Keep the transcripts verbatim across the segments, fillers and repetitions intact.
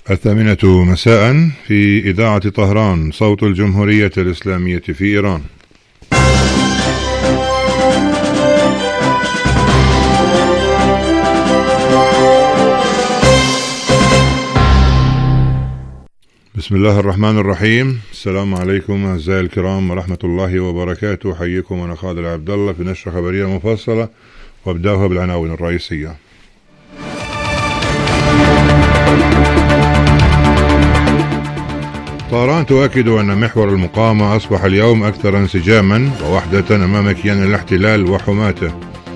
الثامنة مساء في إذاعة طهران صوت الجمهورية الإسلامية في إيران. بسم الله الرحمن الرحيم. السلام عليكم أعزائي الكرام ورحمة الله وبركاته. حييكم أنا خالد عبد الله في نشرة خبرية مفصلة، وابدأها بالعناوين الرئيسية. طهران تؤكد أن محور المقاومة أصبح اليوم أكثر انسجاما ووحدة أمام كيان الاحتلال وحماته.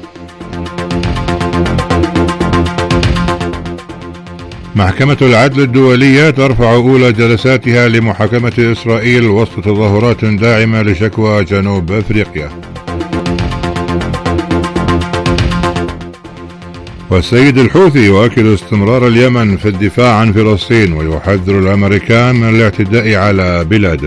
محكمة العدل الدولية ترفع أولى جلساتها لمحاكمة إسرائيل وسط تظاهرات داعمة لشكوى جنوب أفريقيا. والسيد الحوثي يؤكد استمرار اليمن في الدفاع عن فلسطين ويحذر الأمريكان من الاعتداء على بلاده.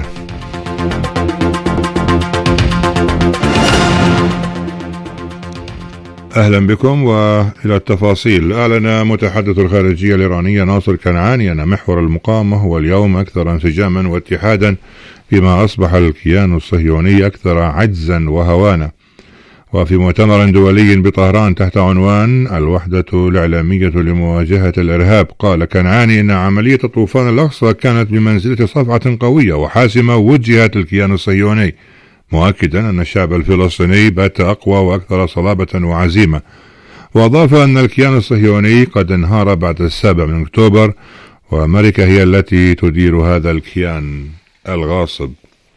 أهلا بكم وإلى التفاصيل. أعلن متحدث الخارجية الإيرانية ناصر كنعاني أن محور المقاومة هو اليوم أكثر انسجاما واتحادا، فيما أصبح الكيان الصهيوني أكثر عجزا وهوانا. وفي مؤتمر دولي بطهران تحت عنوان الوحدة الإعلامية لمواجهة الإرهاب، قال كنعاني إن عملية طوفان الأقصى كانت بمنزلة صفعة قوية وحاسمة وجهت للكيان الصهيوني، مؤكدا أن الشعب الفلسطيني بات أقوى وأكثر صلابة وعزيمة. وأضاف أن الكيان الصهيوني قد انهار بعد السابع من أكتوبر، وأمريكا هي التي تدير هذا الكيان الغاصب.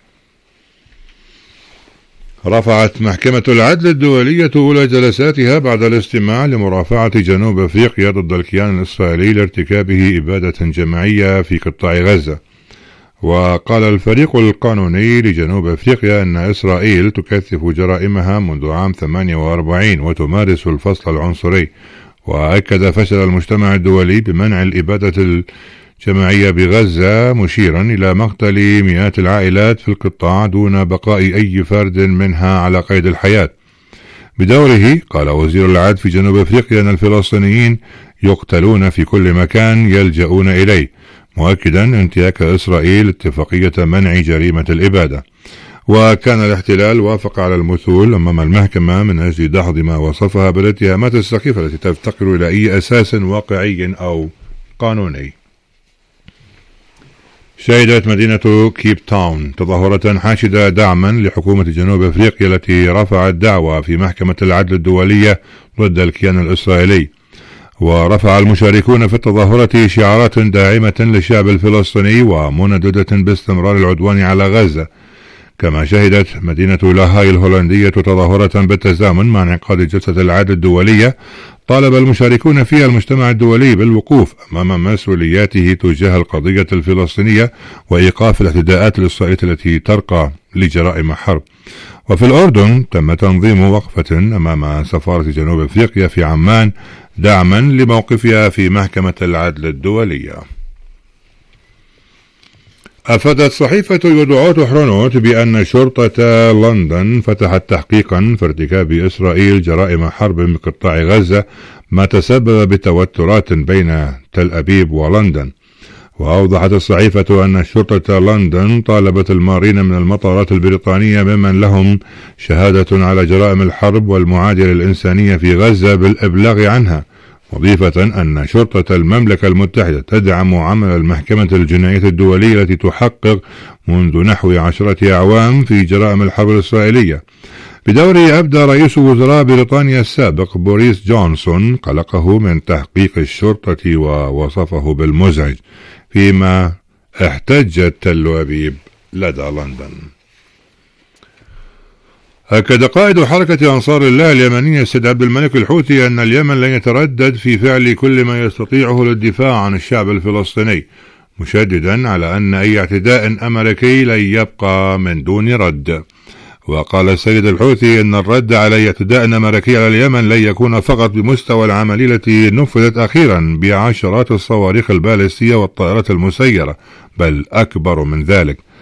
رفعت محكمة العدل الدولية أولى جلساتها بعد الاستماع لمرافعة جنوب أفريقيا ضد الكيان الإسرائيلي لارتكابه إبادة جماعية في قطاع غزة. وقال الفريق القانوني لجنوب أفريقيا أن إسرائيل تكثف جرائمها منذ عام ثمانية وأربعين وتمارس الفصل العنصري. وأكد فشل المجتمع الدولي بمنع الإبادة الجماعية بغزة، مشيرا إلى مقتل مئات العائلات في القطاع دون بقاء أي فرد منها على قيد الحياة. بدوره قال وزير العدل في جنوب أفريقيا أن الفلسطينيين يقتلون في كل مكان يلجؤون إليه، مؤكدا انتهاك إسرائيل اتفاقية منع جريمة الإبادة. وكان الاحتلال وافق على المثول أمام المحكمة من أجل دحض ما وصفها بالاتهامات السخيفة التي تفتقر إلى أي أساس واقعي أو قانوني. شهدت مدينة كيب تاون تظاهرة حاشدة دعما لحكومة جنوب أفريقيا التي رفعت دعوى في محكمة العدل الدولية ضد الكيان الإسرائيلي. ورفع المشاركون في التظاهرة شعارات داعمة للشعب الفلسطيني ومنددة باستمرار العدوان على غزة. كما شهدت مدينة لاهاي الهولندية تظاهرة بالتزامن مع انعقاد جلسة العدل الدولية، طالب المشاركون فيها المجتمع الدولي بالوقوف أمام مسؤولياته تجاه القضية الفلسطينية وإيقاف الاعتداءات الإسرائيلية التي ترقى لجرائم حرب. وفي الأردن تم تنظيم وقفة أمام سفارة جنوب أفريقيا في عمان دعما لموقفها في محكمة العدل الدولية. أفادت صحيفة يدعوت حرونوت بأن شرطة لندن فتحت تحقيقا في ارتكاب إسرائيل جرائم حرب بقطاع غزة، ما تسبب بتوترات بين تل أبيب ولندن. وأوضحت الصحيفة أن شرطة لندن طالبت المارين من المطارات البريطانية ممن لهم شهادة على جرائم الحرب والمعادلة الإنسانية في غزة بالإبلاغ عنها، مضيفة أن شرطة المملكة المتحدة تدعم عمل المحكمة الجنائية الدولية التي تحقق منذ نحو عشرة أعوام في جرائم الحرب الإسرائيلية. بدوره أبدى رئيس وزراء بريطانيا السابق بوريس جونسون قلقه من تحقيق الشرطة ووصفه بالمزعج، فيما احتجت تل أبيب لدى لندن. أكد قائد حركة أنصار الله اليمنية السيد عبد الملك الحوثي أن اليمن لن يتردد في فعل كل ما يستطيعه للدفاع عن الشعب الفلسطيني، مشددا على أن أي اعتداء أمريكي لن يبقى من دون رد. وقال السيد الحوثي أن الرد على أي اعتداء أمريكي على اليمن لن يكون فقط بمستوى العملية التي نفذت أخيرا بعشرات الصواريخ البالستية والطائرات المسيرة، بل أكبر من ذلك.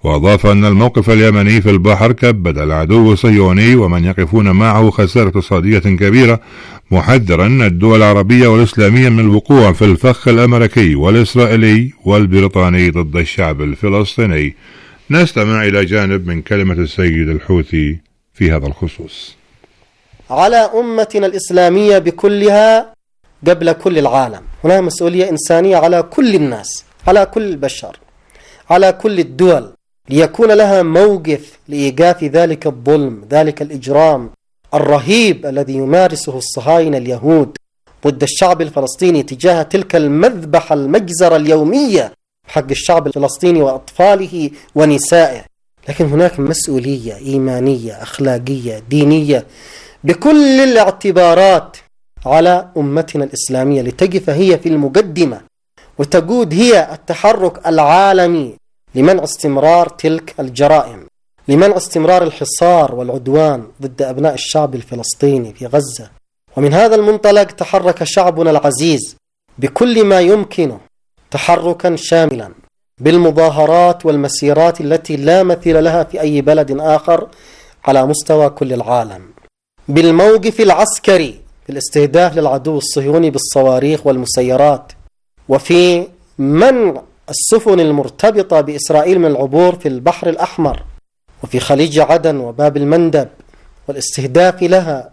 وأضاف أن الموقف اليمني في البحر كبد العدو الصهيوني ومن يقفون معه خسارة اقتصادية كبيرة، محذرا الدول العربية والإسلامية من الوقوع في الفخ الأمريكي والإسرائيلي والبريطاني ضد الشعب الفلسطيني. نستمع إلى جانب من كلمة السيد الحوثي في هذا الخصوص. على أمتنا الإسلامية بكلها قبل كل العالم هناك مسؤولية إنسانية على كل الناس، على كل البشر، على كل الدول، ليكون لها موقف لإيقاف ذلك الظلم، ذلك الإجرام الرهيب الذي يمارسه الصهاينة اليهود ضد الشعب الفلسطيني تجاه تلك المذبحة المجزرة اليومية حق الشعب الفلسطيني وأطفاله ونسائه. لكن هناك مسؤولية إيمانية أخلاقية دينية بكل الاعتبارات على أمتنا الإسلامية لتقف هي في المقدمة وتقود هي التحرك العالمي لمنع استمرار تلك الجرائم، لمنع استمرار الحصار والعدوان ضد أبناء الشعب الفلسطيني في غزة. ومن هذا المنطلق تحرك شعبنا العزيز بكل ما يمكنه تحركا شاملا بالمظاهرات والمسيرات التي لا مثيل لها في أي بلد آخر على مستوى كل العالم، بالموقف العسكري في الاستهداف للعدو الصهيوني بالصواريخ والمسيرات، وفي منع السفن المرتبطة بإسرائيل من العبور في البحر الأحمر وفي خليج عدن وباب المندب والاستهداف لها،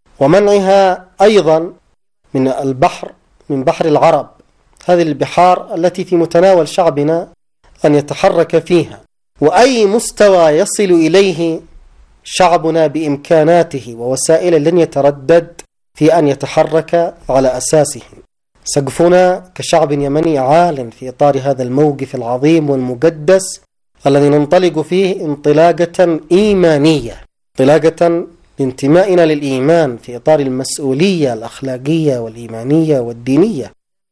ومنعها أيضا من البحر من بحر العرب، هذه البحار التي في متناول شعبنا أن يتحرك فيها. وأي مستوى يصل إليه شعبنا بإمكاناته ووسائل لن يتردد في أن يتحرك على أساسه. سقفنا كشعب يمني عال في إطار هذا الموقف العظيم والمقدس الذي ننطلق فيه انطلاقة إيمانية، انطلاقة لانتمائنا للإيمان في إطار المسؤولية الأخلاقية والإيمانية والدينية.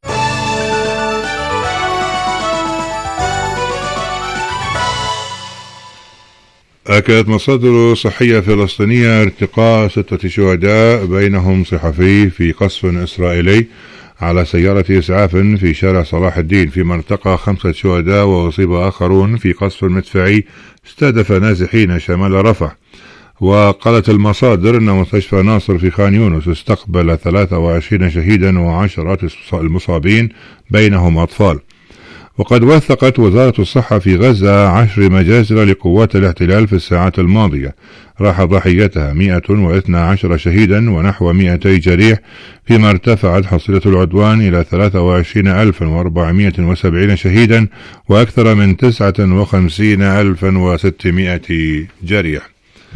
أكدت مصادر صحية فلسطينية ارتقاء ستة شهداء بينهم صحفي في قصف إسرائيلي على سيارة إسعاف في شارع صلاح الدين، فيما ارتقى خمسة شهداء وأصيب آخرون في قصف مدفعي استهدف نازحين شمال رفح. وقالت المصادر أن مستشفى ناصر في خان يونس استقبل ثلاثة وعشرين شهيدا وعشرات المصابين بينهم أطفال. وقد وثقت وزارة الصحة في غزة عشر مجازر لقوات الاحتلال في الساعات الماضية راح ضحيتها مئة واثنى عشر شهيدا ونحو مئتي جريح، فيما ارتفعت حصيلة العدوان إلى ثلاثة وعشرين ألفا وأربعمئة وسبعين شهيدا وأكثر من تسعة وخمسين ألفا وستمئة جريح.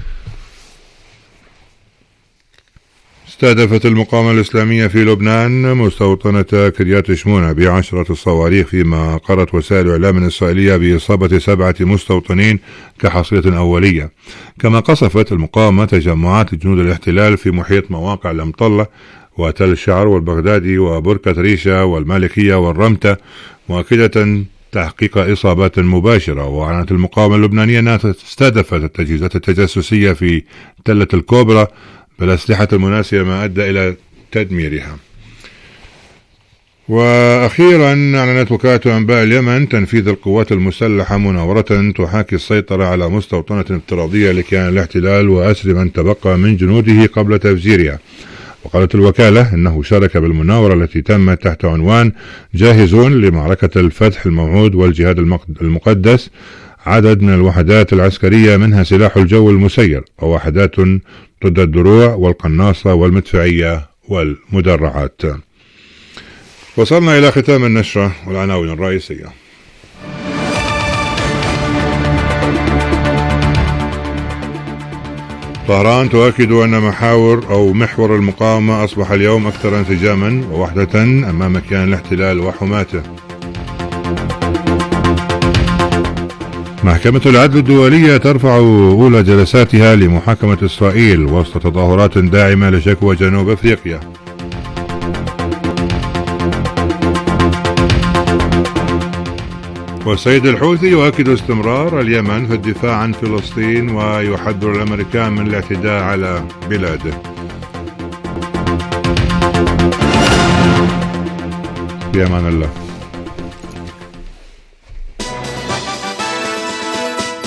استهدفت المقاومة الإسلامية في لبنان مستوطنة كريات شمونة بعشرة الصواريخ، فيما قرت وسائل الإعلام الإسرائيلية بإصابة سبعة مستوطنين كحصيلة أولية. كما قصفت المقاومة تجمعات جنود الاحتلال في محيط مواقع المطلة وتل الشعر والبغدادي وبركة ريشة والمالكية والرمتة، مؤكدة تحقيق إصابات مباشرة. وأعلنت المقاومة اللبنانية أنها استهدفت التجهيزات التجسسية في تلة الكوبرا بالأسلحة المناسبة ما أدى إلى تدميرها. وأخيرا أعلنت وكالة أنباء اليمن تنفيذ القوات المسلحة مناورة تحاكي السيطرة على مستوطنة افتراضية لكيان الاحتلال وأسر من تبقى من جنوده قبل تفجيرها. وقالت الوكالة إنه شارك بالمناورة التي تمت تحت عنوان جاهزون لمعركة الفتح الموعود والجهاد المقدس عدد من الوحدات العسكرية، منها سلاح الجو المسير ووحدات ضد الدروع والقناصة والمدفعية والمدرعات. وصلنا إلى ختام النشرة والعناوين الرئيسية. طهران تؤكد أن محاور أو محور المقاومة أصبح اليوم أكثر انسجاما ووحدة أمام كيان الاحتلال وحماته. محكمة العدل الدولية ترفع أولى جلساتها لمحاكمة إسرائيل وسط تظاهرات داعمة لشكوى جنوب أفريقيا. والسيد الحوثي يؤكد استمرار اليمن في الدفاع عن فلسطين ويحذر الأمريكان من الاعتداء على بلاده. في أمان الله.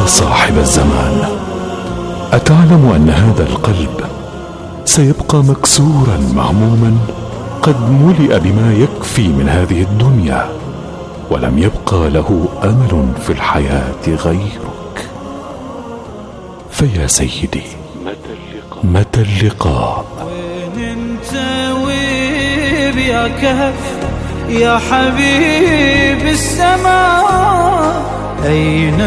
يا صاحب الزمان، أتعلم أن هذا القلب سيبقى مكسورا مهموما قد ملئ بما يكفي من هذه الدنيا، ولم يبقى له أمل في الحياة غيرك. فيا سيدي، متى اللقاء؟ وين انت ويب يا كهف يا حبيب السماء؟ أين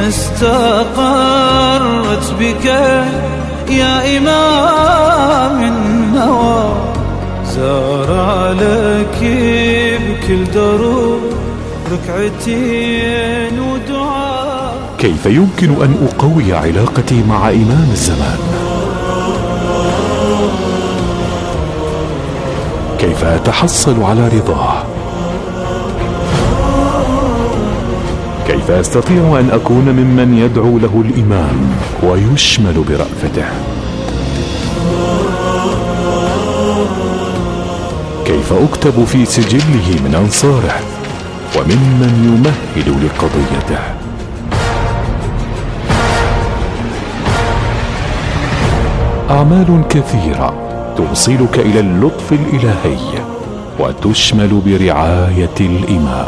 استقرت بك يا إمام النوى؟ زار لك بكل دروب ركعتين ودعاء. كيف يمكن أن أقوي علاقتي مع إمام الزمان؟ كيف أتحصل على رضاه؟ كيف أستطيع أن أكون ممن يدعو له الإمام ويشمل برأفته؟ كيف أكتب في سجله من أنصاره وممن يمهد لقضيته؟ أعمال كثيرة توصلك إلى اللطف الإلهي وتشمل برعاية الإمام.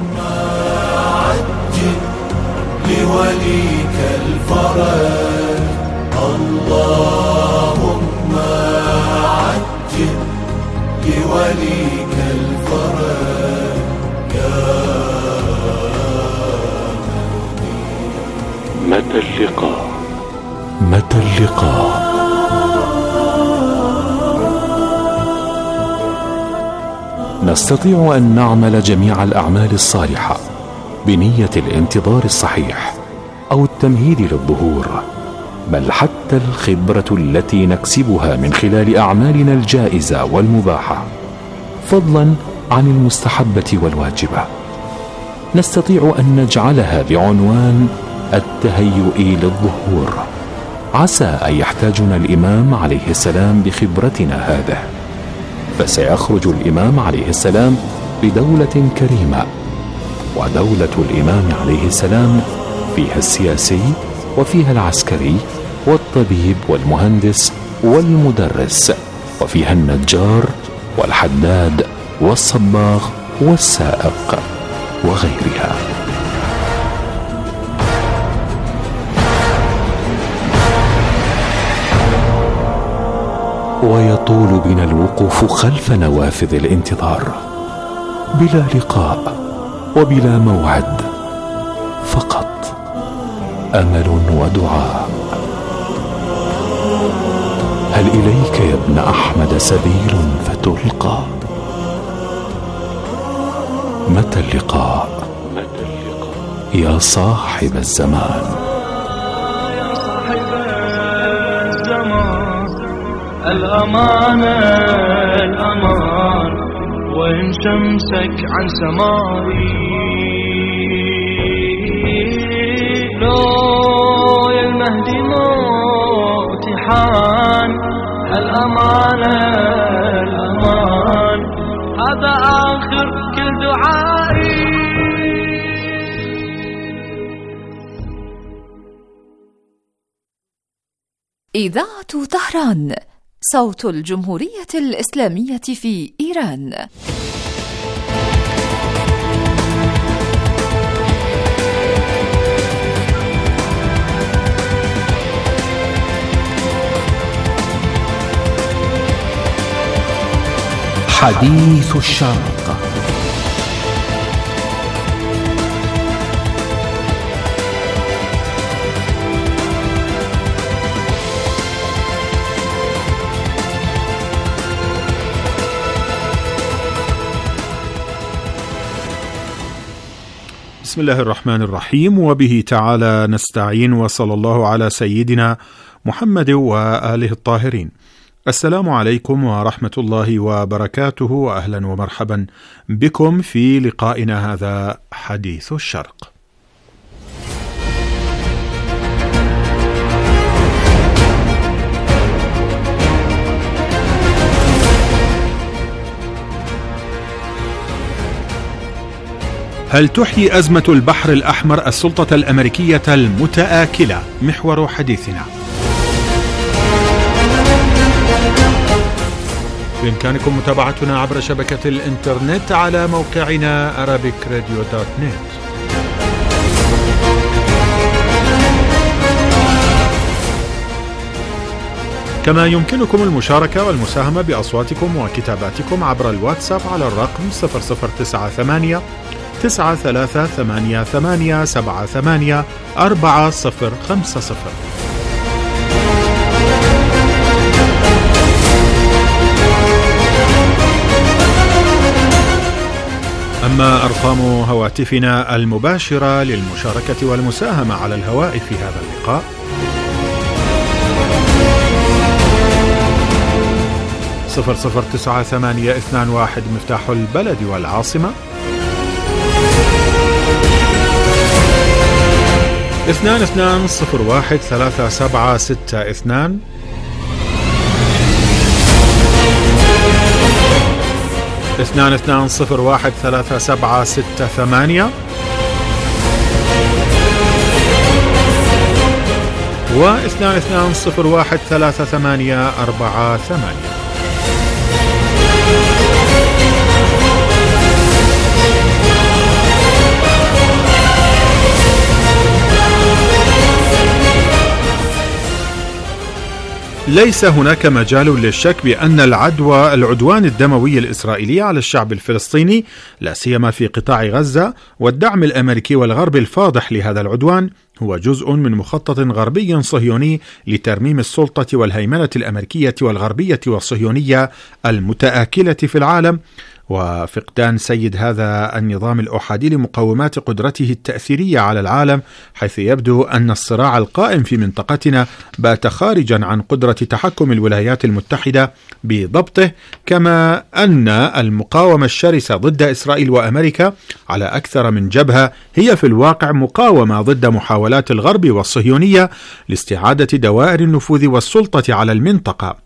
لوليك الفرج اللهم عجل لوليك الفرج يا متى اللقاء؟ متى اللقاء؟ نستطيع أن نعمل جميع الأعمال الصالحة بنية الانتظار الصحيح أو التمهيد للظهور، بل حتى الخبرة التي نكسبها من خلال أعمالنا الجائزة والمباحة، فضلا عن المستحبة والواجبة، نستطيع أن نجعلها بعنوان التهيؤ للظهور. عسى أن يحتاجنا الإمام عليه السلام بخبرتنا هذه، فسيخرج الإمام عليه السلام بدولة كريمة، ودولة الإمام عليه السلام فيها السياسي وفيها العسكري والطبيب والمهندس والمدرس، وفيها النجار والحداد والصباغ والسائق وغيرها. ويطول بنا الوقوف خلف نوافذ الانتظار بلا لقاء وبلا موعد، فقط أمل ودعاء. هل إليك يا ابن أحمد سبيل فتلقى؟ متى اللقاء؟ يا صاحب الزمان. يا صاحب الزمان، الأمانة الأمان، وإن شمسك عن سمائي لو يا المهدي موتي حان. الأمانة الأمان، هذا آخر كل دعائي. إذاعة طهران، صوت الجمهورية الإسلامية في إيران. حديث الشرق. بسم الله الرحمن الرحيم، وبه تعالى نستعين، وصلى الله على سيدنا محمد وآله الطاهرين. السلام عليكم ورحمة الله وبركاته، وأهلا ومرحبا بكم في لقائنا هذا حديث الشرق. هل تحيي أزمة البحر الأحمر السلطة الأمريكية المتآكلة؟ محور حديثنا. بإمكانكم متابعتنا عبر شبكة الإنترنت على موقعنا أرابيك راديو دوت نت. كما يمكنكم المشاركة والمساهمة بأصواتكم وكتاباتكم عبر الواتساب على الرقم صفر صفر تسعة ثمانية تسعة ثلاثة ثمانية ثمانية سبعة ثمانية أربعة صفر خمسة صفر. أما أرقام هواتفنا المباشرة للمشاركة والمساهمة على الهواء في هذا اللقاء: صفر صفر تسعة ثمانية اثنان واحد مفتاح البلد والعاصمة، اثنان اثنان صفر واحد ثلاثة سبعة ستة اثنان، اثنان اثنان صفر واحد ثلاثة سبعة ستة ثمانية، واثنان اثنان صفر واحد ثلاثة ثمانية أربعة ثمانية. ليس هناك مجال للشك بأن العدوى العدوان الدموي الإسرائيلي على الشعب الفلسطيني لا سيما في قطاع غزة والدعم الأمريكي والغربي الفاضح لهذا العدوان هو جزء من مخطط غربي صهيوني لترميم السلطة والهيمنة الأمريكية والغربية والصهيونية المتآكلة في العالم، وفقدان سيد هذا النظام الأحادي لمقومات قدرته التأثيرية على العالم، حيث يبدو أن الصراع القائم في منطقتنا بات خارجا عن قدرة تحكم الولايات المتحدة بضبطه، كما أن المقاومة الشرسة ضد إسرائيل وأمريكا على أكثر من جبهة هي في الواقع مقاومة ضد محاولات الغرب والصهيونية لاستعادة دوائر النفوذ والسلطة على المنطقة.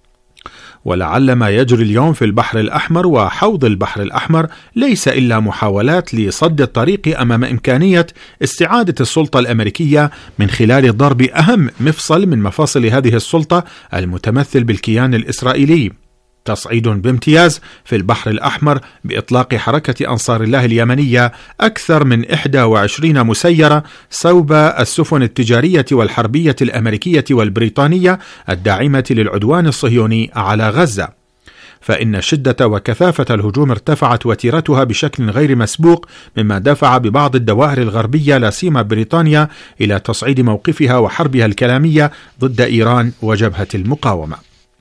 ولعل ما يجري اليوم في البحر الأحمر وحوض البحر الأحمر ليس إلا محاولات لصد الطريق أمام إمكانية استعادة السلطة الأمريكية من خلال ضرب أهم مفصل من مفاصل هذه السلطة المتمثل بالكيان الإسرائيلي، تصعيد بامتياز في البحر الأحمر بإطلاق حركة أنصار الله اليمنية أكثر من إحدى وعشرين مسيرة صوب السفن التجارية والحربية الأمريكية والبريطانية الداعمة للعدوان الصهيوني على غزة، فإن شدة وكثافة الهجوم ارتفعت وتيرتها بشكل غير مسبوق، مما دفع ببعض الدوائر الغربية لا سيما بريطانيا إلى تصعيد موقفها وحربها الكلامية ضد إيران وجبهة المقاومة.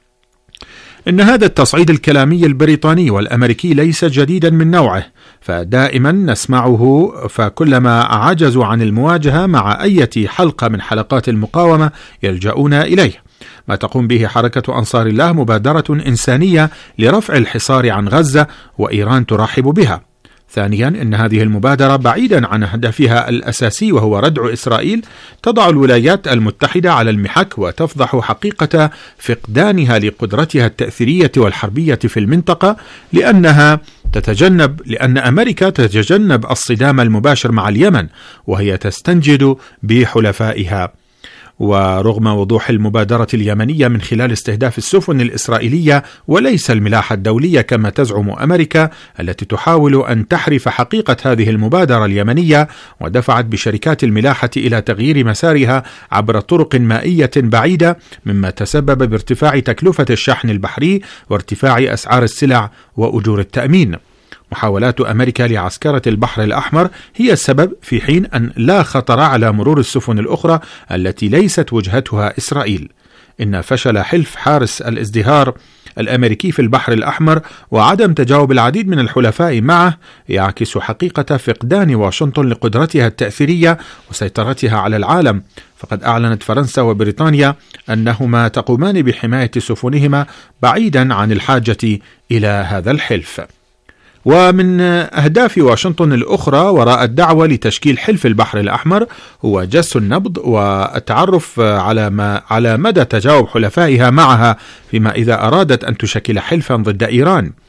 إن هذا التصعيد الكلامي البريطاني والأمريكي ليس جديدا من نوعه، فدائما نسمعه، فكلما عجزوا عن المواجهة مع أي حلقة من حلقات المقاومة يلجؤون إليه. ما تقوم به حركة أنصار الله مبادرة إنسانية لرفع الحصار عن غزة، وإيران ترحب بها. ثانيا، إن هذه المبادرة بعيدا عن هدفها الأساسي وهو ردع إسرائيل تضع الولايات المتحدة على المحك وتفضح حقيقة فقدانها لقدرتها التأثيرية والحربية في المنطقة، لأنها تتجنب لأن أمريكا تتجنب الصدام المباشر مع اليمن وهي تستنجد بحلفائها. ورغم وضوح المبادرة اليمنية من خلال استهداف السفن الإسرائيلية وليس الملاحة الدولية كما تزعم أمريكا التي تحاول أن تحرف حقيقة هذه المبادرة اليمنية ودفعت بشركات الملاحة إلى تغيير مسارها عبر طرق مائية بعيدة، مما تسبب بارتفاع تكلفة الشحن البحري وارتفاع أسعار السلع وأجور التأمين. محاولات أمريكا لعسكرة البحر الأحمر هي السبب، في حين أن لا خطر على مرور السفن الأخرى التي ليست وجهتها إسرائيل. إن فشل حلف حارس الازدهار الأمريكي في البحر الأحمر وعدم تجاوب العديد من الحلفاء معه يعكس حقيقة فقدان واشنطن لقدرتها التأثيرية وسيطرتها على العالم، فقد أعلنت فرنسا وبريطانيا أنهما تقومان بحماية سفنهما بعيدا عن الحاجة إلى هذا الحلف. ومن أهداف واشنطن الأخرى وراء الدعوة لتشكيل حلف البحر الأحمر هو جس النبض والتعرف على ما على مدى تجاوب حلفائها معها فيما إذا أرادت أن تشكل حلفا ضد إيران.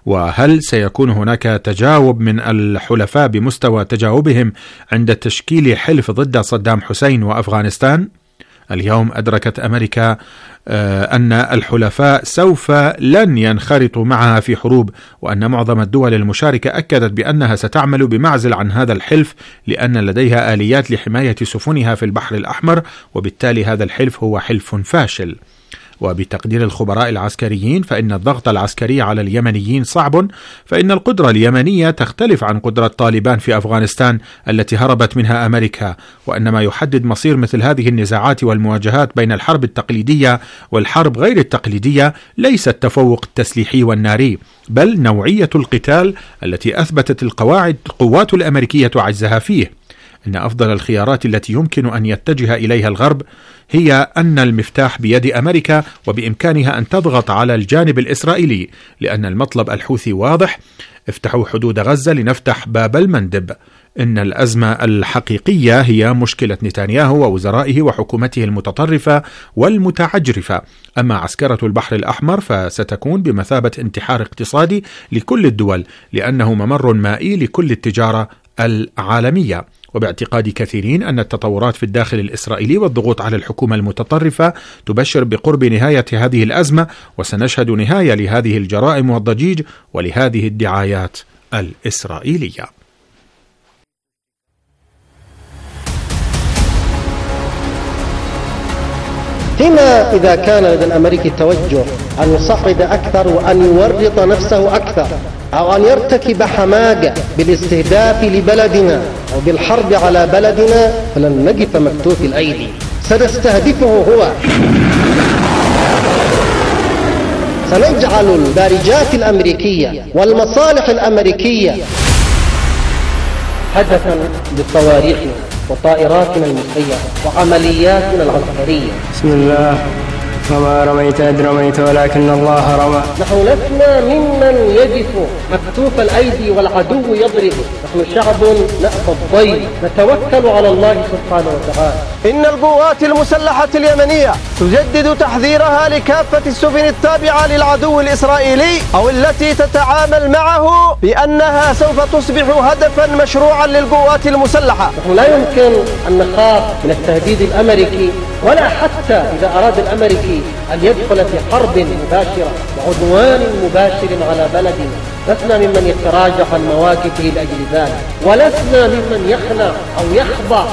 وهل سيكون هناك تجاوب من الحلفاء بمستوى تجاوبهم عند تشكيل حلف ضد صدام حسين وأفغانستان؟ اليوم أدركت أمريكا أن الحلفاء سوف لن ينخرطوا معها في حروب، وأن معظم الدول المشاركة أكدت بأنها ستعمل بمعزل عن هذا الحلف لأن لديها آليات لحماية سفنها في البحر الأحمر، وبالتالي هذا الحلف هو حلف فاشل. وبتقدير الخبراء العسكريين فإن الضغط العسكري على اليمنيين صعب، فإن القدرة اليمنية تختلف عن قدرة طالبان في أفغانستان التي هربت منها أمريكا، وأن ما يحدد مصير مثل هذه النزاعات والمواجهات بين الحرب التقليدية والحرب غير التقليدية ليس التفوق التسليحي والناري، بل نوعية القتال التي أثبتت القواعد القوات الأمريكية عجزها فيه. إن أفضل الخيارات التي يمكن أن يتجه إليها الغرب هي أن المفتاح بيد أمريكا، وبإمكانها أن تضغط على الجانب الإسرائيلي، لأن المطلب الحوثي واضح: افتحوا حدود غزة لنفتح باب المندب. إن الأزمة الحقيقية هي مشكلة نتنياهو ووزرائه وحكومته المتطرفة والمتعجرفة. أما عسكرة البحر الأحمر فستكون بمثابة انتحار اقتصادي لكل الدول، لأنه ممر مائي لكل التجارة العالمية. وباعتقاد كثيرين أن التطورات في الداخل الإسرائيلي والضغوط على الحكومة المتطرفة تبشر بقرب نهاية هذه الأزمة، وسنشهد نهاية لهذه الجرائم والضجيج ولهذه الدعايات الإسرائيلية. فيما إذا كان لدى الأمريكي التوجه أن يصعد أكثر وأن يورط نفسه أكثر، أو أن يرتكب حماقة بالاستهداف لبلدنا أو بالحرب على بلدنا، فلن نقف مكتوف الأيدي، سنستهدفه هو. سنجعل البارجات الأمريكية والمصالح الأمريكية هدفا لصواريخنا وطائراتنا المسيرة وعملياتنا العسكرية. بسم الله. وما رميت إذ رميت ولكن الله رمى. نحن لسنا ممن يجف مكتوف الأيدي والعدو يضرب، نحن شعب نأخذ الضيل، نتوكل على الله سبحانه وتعالى. إن القوات المسلحة اليمنية تجدد تحذيرها لكافة السفن التابعة للعدو الإسرائيلي أو التي تتعامل معه بأنها سوف تصبح هدفا مشروعا للقوات المسلحة. نحن لا يمكن أن نخاف من التهديد الأمريكي، ولا حتى إذا أراد الأمريكي أن يدخل في حرب مباشرة وعدوان مباشر على بلدنا. لسنا ممن يتراجع عن مواقفه لأجل ذلك، ولسنا ممن يخنع أو يخضع.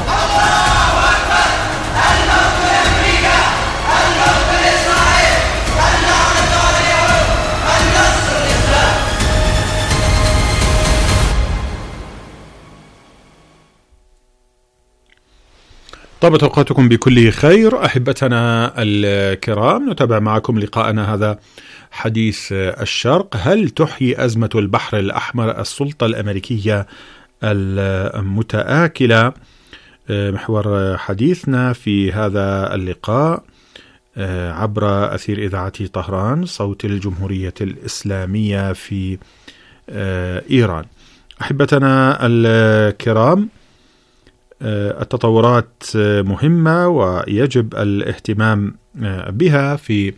طابت أوقاتكم بكل خير أحبتنا الكرام، نتابع معكم لقاءنا هذا حديث الشرق. هل تحيي أزمة البحر الأحمر السلطة الأمريكية المتآكلة؟ محور حديثنا في هذا اللقاء عبر أثير إذاعة طهران صوت الجمهورية الإسلامية في إيران. أحبتنا الكرام، التطورات مهمة ويجب الاهتمام بها في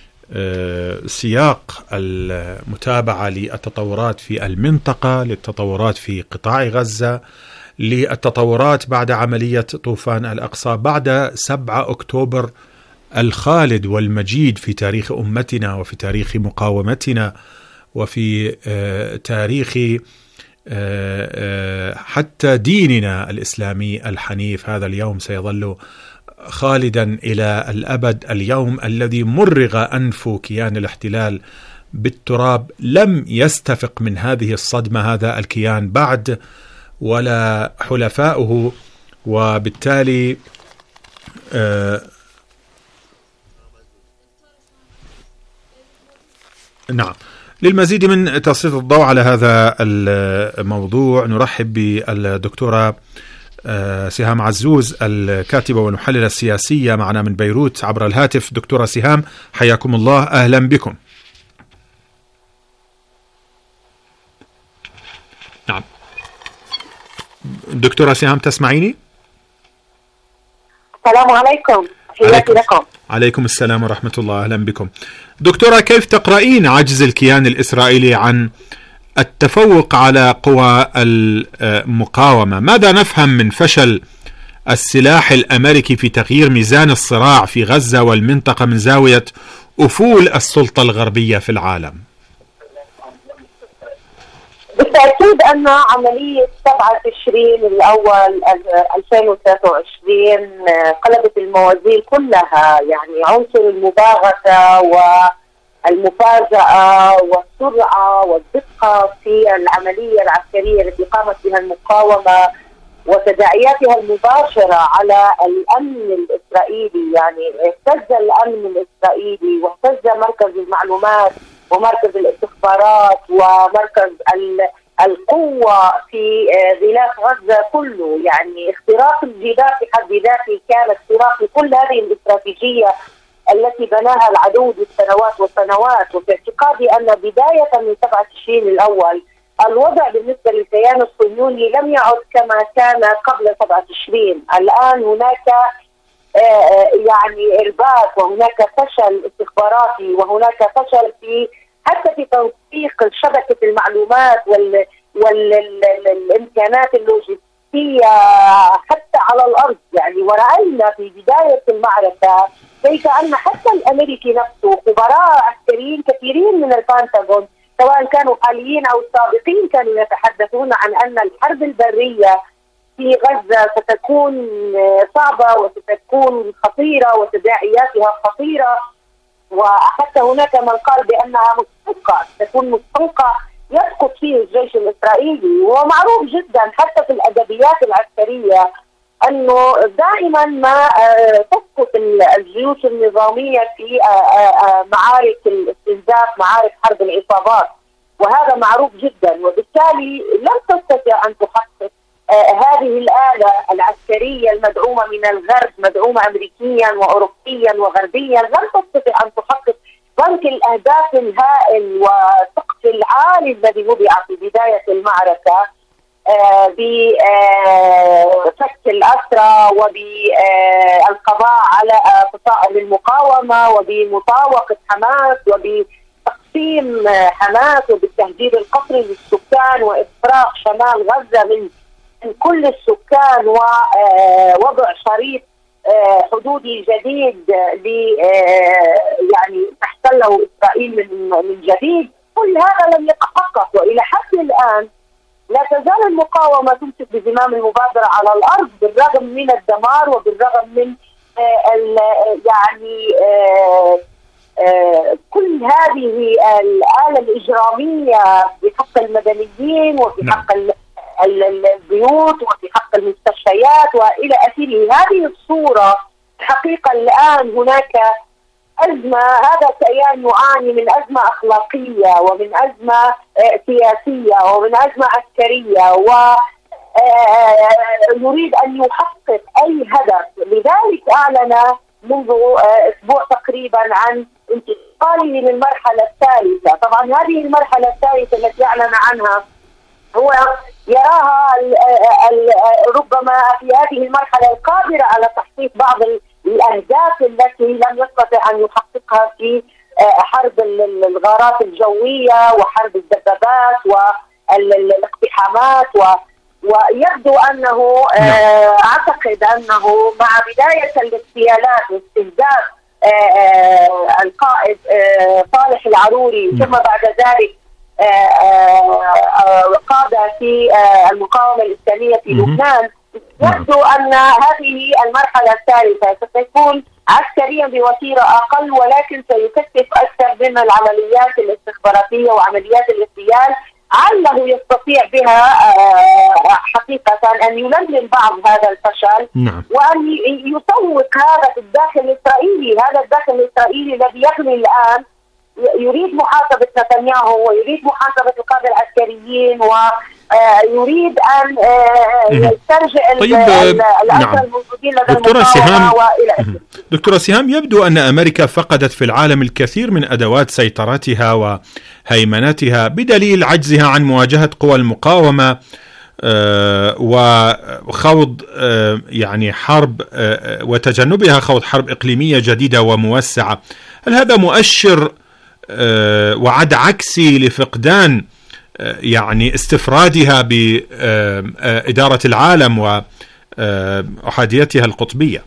سياق المتابعة للتطورات في المنطقة، للتطورات في قطاع غزة، للتطورات بعد عملية طوفان الأقصى، بعد سبعة أكتوبر الخالد والمجيد في تاريخ أمتنا وفي تاريخ مقاومتنا وفي تاريخ حتى ديننا الإسلامي الحنيف. هذا اليوم سيظل خالدا إلى الأبد، اليوم الذي مرغ أنف كيان الاحتلال بالتراب. لم يستفق من هذه الصدمة هذا الكيان بعد ولا حلفاؤه، وبالتالي آه نعم. للمزيد من تسليط الضوء على هذا الموضوع نرحب بالدكتورة سهام عزوز الكاتبة والمحللة السياسية معنا من بيروت عبر الهاتف. دكتورة سهام، حياكم الله، أهلا بكم. نعم دكتورة سهام، تسمعيني؟ السلام عليكم. حياتي لكم. عليكم السلام ورحمة الله، أهلا بكم. دكتورة، كيف تقرأين عجز الكيان الإسرائيلي عن التفوق على قوى المقاومة؟ ماذا نفهم من فشل السلاح الأمريكي في تغيير ميزان الصراع في غزة والمنطقة من زاوية أفول السلطة الغربية في العالم؟ بالتأكيد أن عملية سبعة تشرين الأول ألفين وثلاثة وعشرين قلبت الموازين كلها، يعني عنصر المباغتة والمفاجأة والسرعة والدقة في العملية العسكرية التي قامت بها المقاومة وتداعياتها المباشرة على الأمن الإسرائيلي. يعني اهتز الأمن الإسرائيلي واهتز مركز المعلومات ومركز الاستخبارات ومركز القوة في غلاف غزة كله. يعني اختراق الجبال في حد ذاته كان اختراق لكل هذه الاستراتيجية التي بناها العدو بالسنوات والسنوات. وفي اعتقادي أن بداية من سبعة تشرين الأول الوضع بالنسبة للكيان الصهيوني لم يعد كما كان قبل سبعة تشرين. الآن هناك يعني إرباك وهناك فشل استخباراتي وهناك فشل في حتى في تنسيق شبكة المعلومات وال والإمكانات اللوجستية حتى على الأرض. يعني ورأينا في بداية المعركة كيف أن حتى الأمريكي نفسه خبراء عسكريين كثيرين من البنتاغون سواء كانوا حاليين أو سابقين كانوا يتحدثون عن أن الحرب البرية في غزة ستكون صعبة وستكون خطيرة وتداعياتها خطيرة، وحتى هناك من قال بأنها مستنقع تكون مستنقع يسقط فيه الجيش الإسرائيلي. ومعروف جدا حتى في الأدبيات العسكرية أنه دائما ما تسقط الجيوش النظامية في معارك الاستنزاف، معارك حرب العصابات، وهذا معروف جدا. وبالتالي لم تستطع أن تحقق هذه الآلة العسكرية المدعومة من الغرب، مدعومة أمريكيا وأوروبيا وغربيا، لم تستطع أن تحقق ضنك الأهداف الهائل والسقف العالي الذي وضع في بداية المعركة بفك الأسرى وبالقضاء على فصائل المقاومة وبمطاوقة حماس وبتقسيم حماس وبالتهجير القسري للسكان وإفراغ شمال غزة من كل السكان ووضع شريط حدودي جديد ل يعني تحتله إسرائيل من من جديد. كل هذا لم يتحقق، وإلى حد الآن لا تزال المقاومة تمسك بزمام المبادرة على الأرض بالرغم من الدمار وبالرغم من يعني كل هذه الآلة الإجرامية في حق المدنيين وفي حق البيوت وفي حق المستشفيات وإلى آخره. هذه الصورة حقيقة الآن هناك أزمة، هذا الكيان يعاني من أزمة أخلاقية ومن أزمة سياسية ومن أزمة عسكرية ويريد أن يحقق أي هدف. لذلك أعلن منذ أسبوع تقريبا عن انتقاله للمرحلة الثالثة. طبعا هذه المرحلة الثالثة التي أعلن عنها هو يراها ربما في هذه المرحلة القادرة على تحقيق بعض الأهداف التي لم يستطع أن يحققها في حرب الغارات الجوية وحرب الدبابات والاقتحامات. ويبدو أنه أعتقد أنه مع بداية الاغتيالات واستهداف القائد صالح العروري ثم بعد ذلك قادة في المقاومة الإسلامية في لبنان، يبدو أن هذه المرحلة الثالثة ستكون عسكريا بوتيرة أقل ولكن سيكثف أكثر من العمليات الاستخباراتية وعمليات الاغتيال، علّه يستطيع بها حقيقة أن يلملم بعض هذا الفشل نعم. وأن يسوق هذا في الداخل الإسرائيلي. هذا الداخل الإسرائيلي الذي يغلي الآن يريد محاسبة نتنياهو ويريد محاسبة القادة العسكريين ويريد أن يسترجع طيب الأسرى الموجودين لدى دكتورة سهام وإلى آخره. دكتورة سهام، يبدو أن أمريكا فقدت في العالم الكثير من أدوات سيطرتها وهيمنتها بدليل عجزها عن مواجهة قوى المقاومة وخوض يعني حرب وتجنبها خوض حرب إقليمية جديدة وموسعة، هل هذا مؤشر وعد عكسي لفقدان يعني استفرادها بإدارة العالم وأحاديتها القطبية؟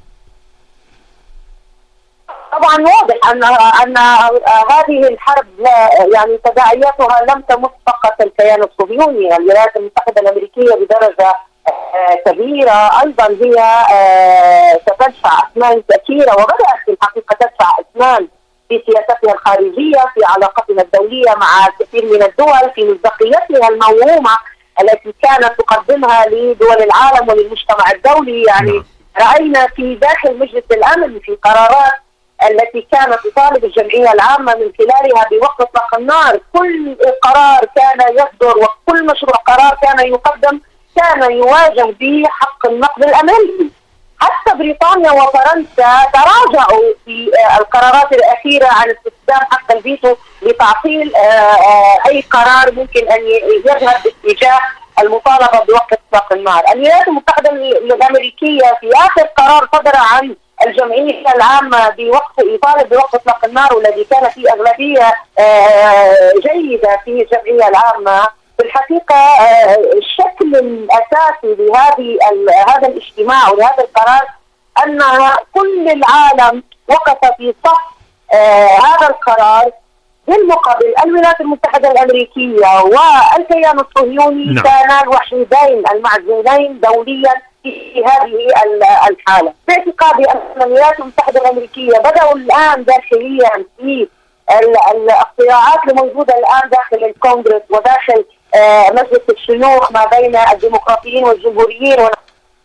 طبعا واضح ان ان هذه الحرب يعني تداعياتها لم تمس فقط الكيان الصهيوني. الولايات المتحده الامريكيه بدرجه كبيره ايضا هي ستدفع اثمان كثيره، وبدات في الحقيقه تدفع اثمان في سياستها الخارجيه، في علاقتنا الدوليه مع الكثير من الدول، في مصداقيتها الموهومه التي كانت تقدمها لدول العالم وللمجتمع الدولي. يعني راينا في داخل مجلس الامن في قرارات التي كانت تطالب الجمعية العامة من خلالها بوقف اطلاق النار، كل قرار كان يصدر وكل مشروع قرار كان يقدم كان يواجه بحق النقد الأمريكي. حتى بريطانيا وفرنسا تراجعوا في القرارات الأخيرة عن استخدام حق الفيتو لتعطيل أي قرار ممكن أن يذهب باتجاه المطالبة بوقف اطلاق النار. الولايات المتحدة الأمريكية في آخر قرار صدر عن الجمعية العامة بوقف يطالب بوقف اطلاق النار، والذي كان فيه أغلبية جيدة في الجمعية العامة. في الحقيقة الشكل الأساسي لهذه هذا الاجتماع ولهذا القرار أن كل العالم وقف في صف هذا القرار، بالمقابل الولايات المتحدة الأمريكية والكيان الصهيوني نعم. كانا الوحيدين المعزولين دوليا في هذه الحالة. باعتقادي أن الولايات المتحدة الأمريكية بدأوا الآن داخليا في الصراعات الموجودة الآن داخل الكونغرس وداخل مجلس الشيوخ ما بين الديمقراطيين والجمهوريين و...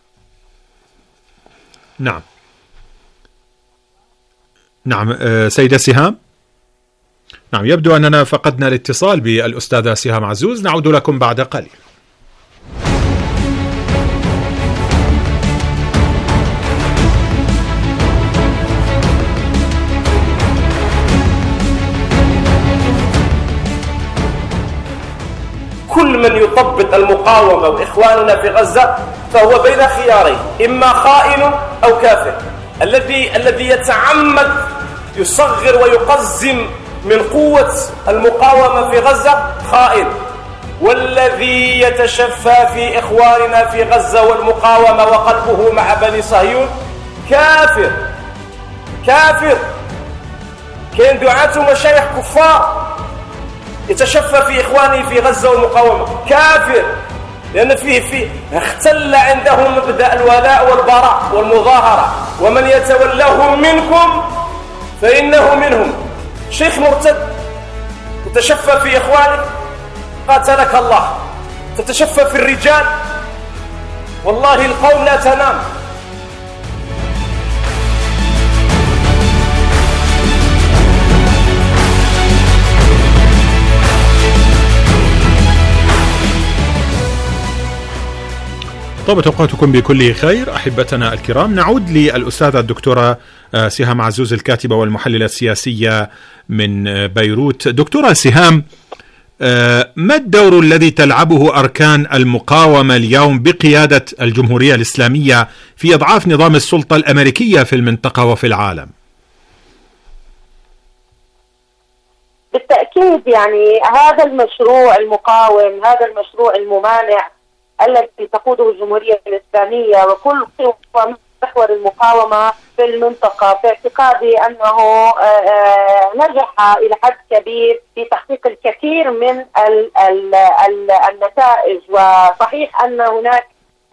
نعم نعم سيدة سهام. نعم، يبدو أننا فقدنا الاتصال بالأستاذة سهام عزوز، نعود لكم بعد قليل. كل من يطبق المقاومة وإخواننا في غزة فهو بين خيارين، إما خائن أو كافر. الذي الذي يتعمد يصغر ويقزم من قوة المقاومة في غزة خائن، والذي يتشفى في إخواننا في غزة والمقاومة وقلبه مع بني صهيون كافر. كافر. كاين دعاة ومشايخ كفار يتشفى في إخوانه في غزة والمقاومة كافر، لأن فيه فيه اختل عندهم مبدأ الولاء والبراء والمظاهرة، ومن يتولهم منكم فإنه منهم. شيخ مرتد تتشفى في إخوانك قاتلك الله، تتشفى في الرجال، والله القوم لا تنام. طابت أوقاتكم بكل خير أحبتنا الكرام. نعود للأستاذة الدكتورة سهام عزوز الكاتبة والمحللة السياسية من بيروت. دكتورة سهام، ما الدور الذي تلعبه أركان المقاومة اليوم بقيادة الجمهورية الإسلامية في إضعاف نظام السلطة الأمريكية في المنطقة وفي العالم؟ بالتأكيد يعني هذا المشروع المقاوم، هذا المشروع الممانع الذي تقوده الجمهورية الإسلامية وكل قوى محور المقاومة في المنطقة، في اعتقادي أنه نجح إلى حد كبير في تحقيق الكثير من ال ال ال النتائج. وصحيح أن هناك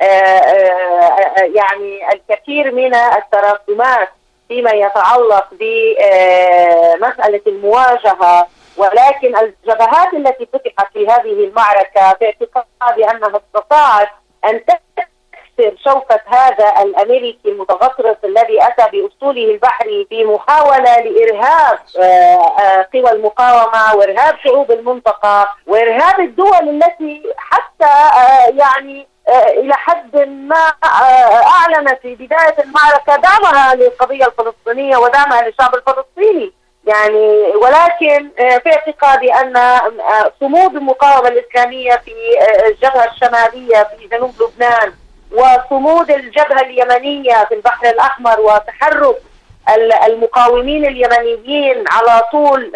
يعني الكثير من التراكمات فيما يتعلق بمسألة المواجهة، ولكن الجبهات التي فتحت في هذه المعركة في اعتقادي أنها استطاعت أن تكسر شوكة هذا الأمريكي المتغطرس الذي أتى بأسطوله البحري في محاولة لإرهاب قوى المقاومة وإرهاب شعوب المنطقة وإرهاب الدول التي حتى يعني إلى حد ما أعلنت في بداية المعركة دعمها للقضية الفلسطينية ودعمها للشعب الفلسطيني، يعني ولكن في اعتقادي أن صمود المقاومة الإسلامية في الجبهة الشمالية في جنوب لبنان وصمود الجبهة اليمنية في البحر الأحمر وتحرك المقاومين اليمنيين على طول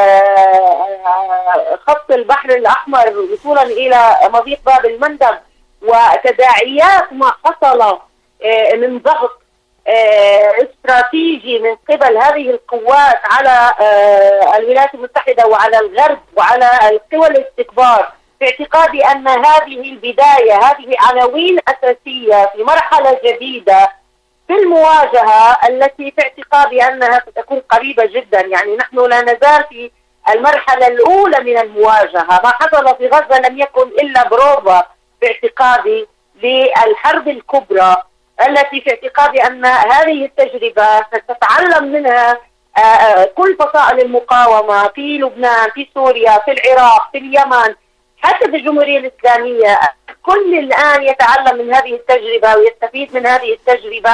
خط البحر الأحمر وصولا إلى مضيق باب المندب وتداعيات ما حصل من ضغط استراتيجي من قبل هذه القوات على الولايات المتحدة وعلى الغرب وعلى القوى الاستكبار، في اعتقادي أن هذه البداية، هذه عناوين أساسية في مرحلة جديدة في المواجهة التي في اعتقادي أنها ستكون قريبة جدا. يعني نحن لا نزال في المرحلة الأولى من المواجهة، ما حصل في غزة لم يكن إلا بروفا في اعتقادي للحرب الكبرى التي في اعتقادي أن هذه التجربة ستتعلم منها كل فصائل المقاومة في لبنان، في سوريا، في العراق، في اليمن، حتى في الجمهورية الإسلامية. كل الآن يتعلم من هذه التجربة ويستفيد من هذه التجربة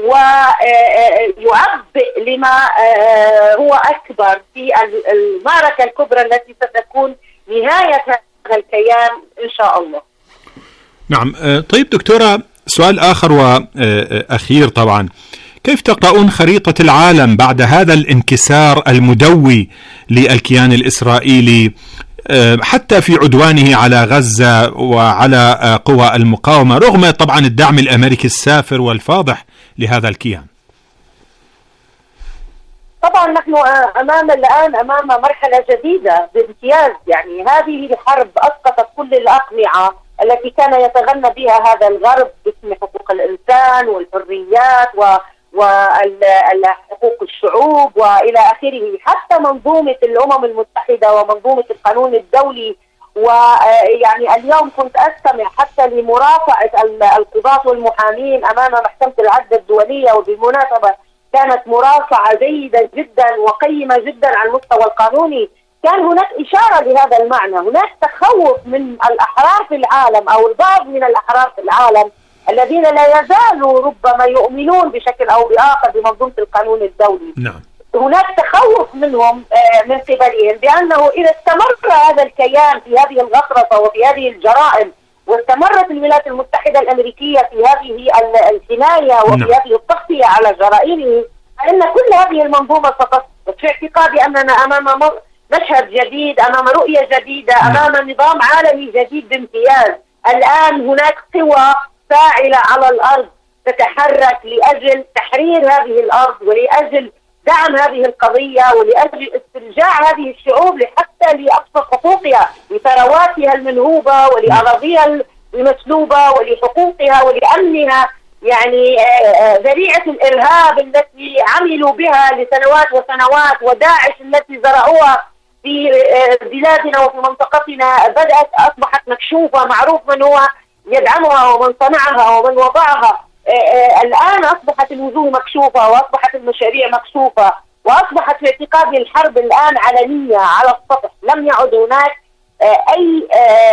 ويعبئ لما هو أكبر في المعركة الكبرى التي ستكون نهاية هذا الكيان إن شاء الله. نعم. طيب دكتورة، سؤال آخر وأخير طبعا، كيف تقرؤون خريطة العالم بعد هذا الانكسار المدوي للكيان الإسرائيلي حتى في عدوانه على غزة وعلى قوى المقاومة، رغم طبعا الدعم الأمريكي السافر والفاضح لهذا الكيان؟ طبعا نحن أمام الآن أمام مرحلة جديدة بامتياز. يعني هذه الحرب أسقطت كل الأقنعة التي كان يتغنى بها هذا الغرب باسم حقوق الإنسان والحريات و وحقوق الشعوب وإلى آخره، حتى منظومة الأمم المتحدة ومنظومة القانون الدولي. ويعني اليوم كنت أستمع حتى لمرافعة القضاة والمحامين أمام محكمة العدل الدولية، وبالمناسبة كانت مرافعة جيدة جدا وقيمة جدا على المستوى القانوني. كان هناك إشارة لهذا المعنى، هناك تخوف من الأحرار في العالم أو البعض من الأحرار في العالم الذين لا يزالوا ربما يؤمنون بشكل أو بآخر بمنظومة القانون الدولي. نعم. هناك تخوف منهم من قبلهم بأنه إذا استمر هذا الكيان في هذه الغطرسة وفي هذه الجرائم، واستمرت الولايات المتحدة الأمريكية في هذه الحماية وفي نعم. هذه التغطية على جرائمه، فإن كل هذه المنظومة ستسقط. في اعتقادي أننا أمام مشهد جديد، أمام رؤية جديدة، أمام نظام عالمي جديد بامتياز. الآن هناك قوى فاعلة على الأرض تتحرك لأجل تحرير هذه الأرض ولأجل دعم هذه القضية ولأجل استرجاع هذه الشعوب حتى لأقصى حقوقها، لثرواتها المنهوبة ولأراضيها المسلوبة ولحقوقها ولأمنها. يعني ذريعة الإرهاب التي عملوا بها لسنوات وسنوات وداعش التي زرعوها في بلادنا وفي منطقتنا بدأت أصبحت مكشوفة، معروف من هو يدعمها ومن صنعها ومن وضعها. الآن أصبحت الوجوه مكشوفة وأصبحت المشاريع مكشوفة وأصبحت في اعتقادي الحرب الآن علنية على السطح. لم يعد هناك أي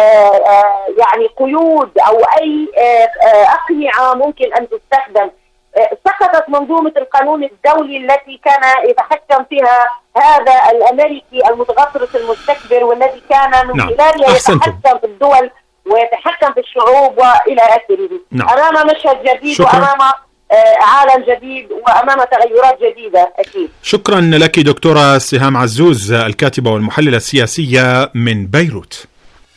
يعني قيود أو أي أقنعة ممكن أن تستخدم. سقطت منظومة القانون الدولي التي كان يتحكم فيها هذا الأمريكي المتغطرس المستكبر والذي كان من خلاله يتحكم في الدول ويتحكم في الشعوب وإلى آخره. نعم. أمام مشهد جديد شكرا. وأمام عالم جديد وأمام تغيرات جديدة أكيد. شكرا لك دكتورة سهام عزوز، الكاتبة والمحللة السياسية من بيروت.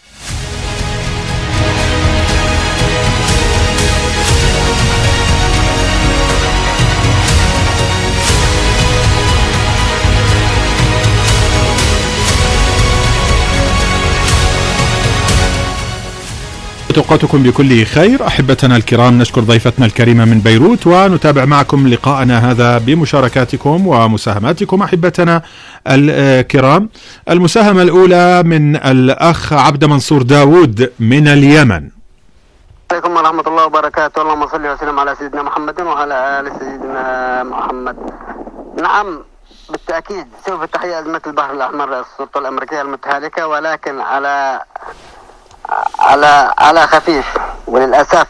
توقعتكم بكل خير أحبتنا الكرام، نشكر ضيفتنا الكريمة من بيروت ونتابع معكم لقاءنا هذا بمشاركاتكم ومساهماتكم أحبتنا الكرام. المساهمة الأولى من الأخ عبد منصور داود من اليمن. عليكم ورحمة الله وبركاته. اللهم صل وسلم على سيدنا محمد وعلى آل سيدنا محمد. نعم بالتأكيد سوف تحيي أزمة البحر الأحمر السلطة الأمريكية المتهالكة، ولكن على على على خفيف. وللأسف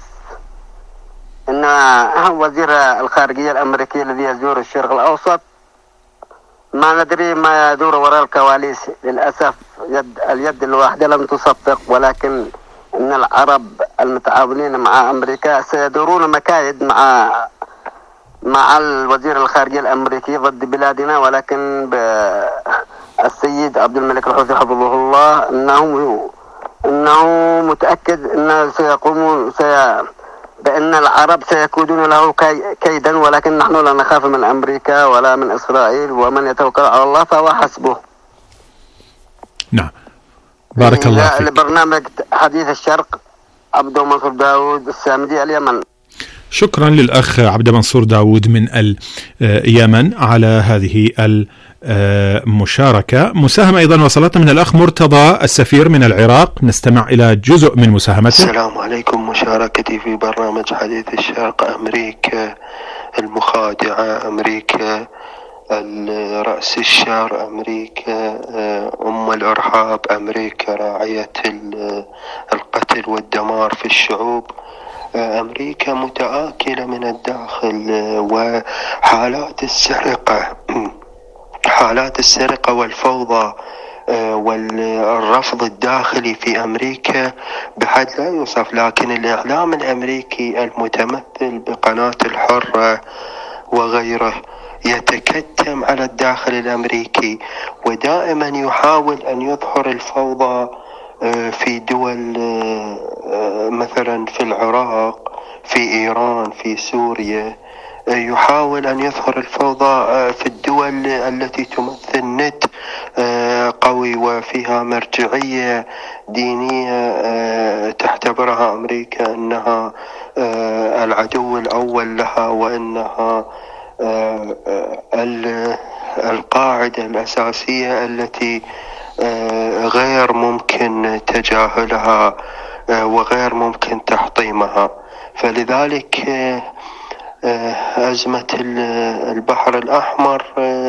أن وزير الخارجية الأمريكي الذي يزور الشرق الأوسط ما ندري ما يدور وراء الكواليس. للأسف يد اليد الواحدة لم تصفق، ولكن إن العرب المتعاونين مع أمريكا سيدورون مكايد مع مع الوزير الخارجية الأمريكي ضد بلادنا، ولكن السيد عبد الملك الحوثي حفظه الله إنه إنه متأكد أنه سيقومون سي بأن العرب سيكونون له كيدا، ولكن نحن لا نخاف من أمريكا ولا من إسرائيل، ومن يتوكل على الله فهو حسبه. نعم، بارك الله فيك. لبرنامج حديث الشرق، عبد منصور داود السامدي، اليمن. شكرا للأخ عبد منصور داود من اليمن على هذه المشاركة. مساهمة أيضا وصلتنا من الأخ مرتضى السفير من العراق، نستمع إلى جزء من مساهمته. السلام عليكم، مشاركتي في برنامج حديث الشرق. أمريكا المخادعة، أمريكا رأس الشر، أمريكا أم الإرهاب، أمريكا راعية القتل والدمار في الشعوب، أمريكا متآكلة من الداخل، وحالات السرقة حالات السرقة والفوضى والرفض الداخلي في أمريكا بحد لا يوصف. لكن الإعلام الأمريكي المتمثل بقناة الحرة وغيره يتكتم على الداخل الأمريكي، ودائما يحاول أن يظهر الفوضى في دول مثلا في العراق، في إيران، في سوريا. يحاول أن يظهر الفوضى في الدول التي تمثل ند قوي وفيها مرجعية دينية تعتبرها أمريكا أنها العدو الأول لها، وأنها القاعدة الأساسية التي غير ممكن تجاهلها وغير ممكن تحطيمها. فلذلك أزمة البحر الأحمر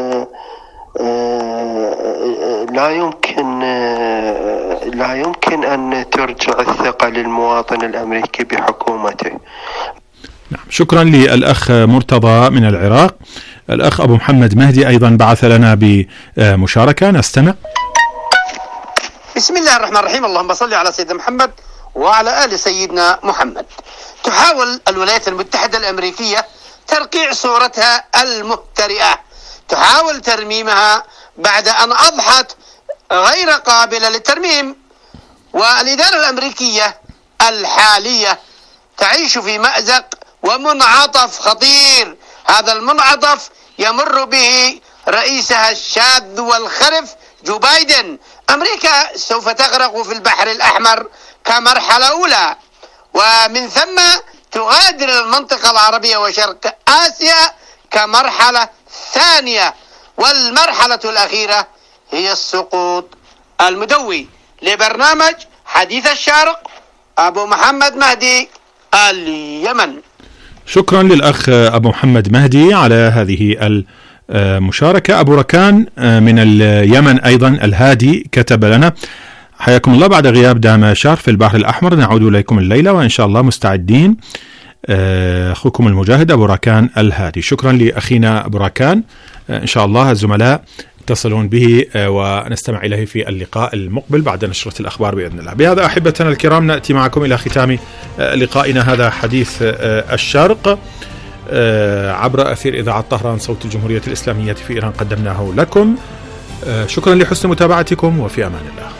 لا يمكن لا يمكن أن ترجع الثقة للمواطن الأمريكي بحكومته. نعم، شكرا للأخ مرتضى من العراق. الأخ أبو محمد مهدي أيضا بعث لنا بمشاركة، نستمع. بسم الله الرحمن الرحيم، اللهم صل على سيدنا محمد وعلى آل سيدنا محمد. تحاول الولايات المتحدة الأمريكية ترقيع صورتها المهترئة، تحاول ترميمها بعد أن أضحت غير قابلة للترميم. والإدارة الأمريكية الحالية تعيش في مأزق ومنعطف خطير. هذا المنعطف يمر به رئيسها الشاذ والخرف جو بايدن. أمريكا سوف تغرق في البحر الأحمر كمرحلة أولى، ومن ثم تغادر المنطقة العربية وشرق آسيا كمرحلة ثانية، والمرحلة الأخيرة هي السقوط المدوي. لبرنامج حديث الشرق، أبو محمد مهدي، اليمن. شكرا للأخ أبو محمد مهدي على هذه المشاركة. أبو ركان من اليمن أيضا الهادي كتب لنا: حياكم الله، بعد غياب دام شهر في البحر الأحمر نعود إليكم الليلة وإن شاء الله مستعدين. أخوكم المجاهد أبو ركان الهادي. شكرا لأخينا أبو ركان، إن شاء الله الزملاء يتصلون به ونستمع إليه في اللقاء المقبل بعد نشرة الأخبار بإذن الله. بهذا أحبتنا الكرام نأتي معكم إلى ختام لقائنا هذا حديث الشرق عبر أثير إذاعة طهران صوت الجمهورية الإسلامية في إيران، قدمناه لكم. شكرا لحسن متابعتكم وفي أمان الله.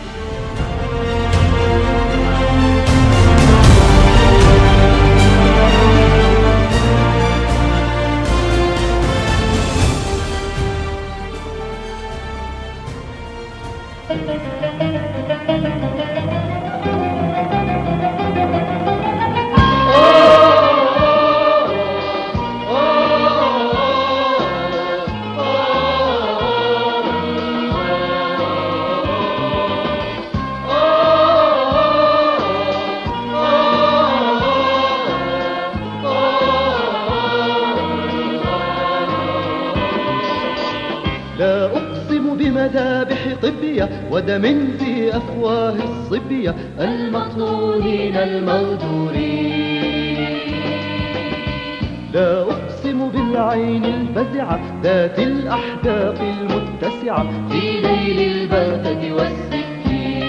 ودم في أفواه الصبية المطهورين المغدورين. لا أقسم بالعين الفزعة ذات الأحداق المتسعة في ليل البهجة والسكين.